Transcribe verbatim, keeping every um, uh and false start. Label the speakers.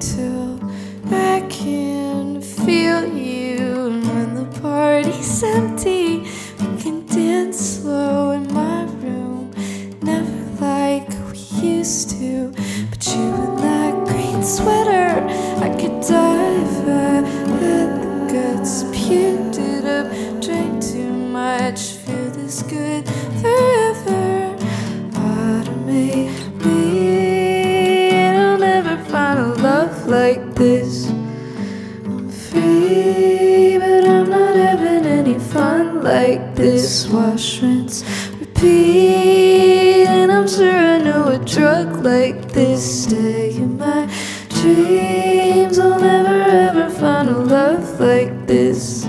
Speaker 1: till I can feel you. And when the party's empty, we can dance slow in my room. Never like we used to, but you in that green sweater, I could dive. I had the guts, puked it up, drank too much, feel this good forever. Automate me, and I'll never find a love like this. I'm free, but I'm not having any fun like this. Wash, rinse, repeat, and I'm sure I know a drug like this. Stay in my dreams, I'll never ever find a love like this.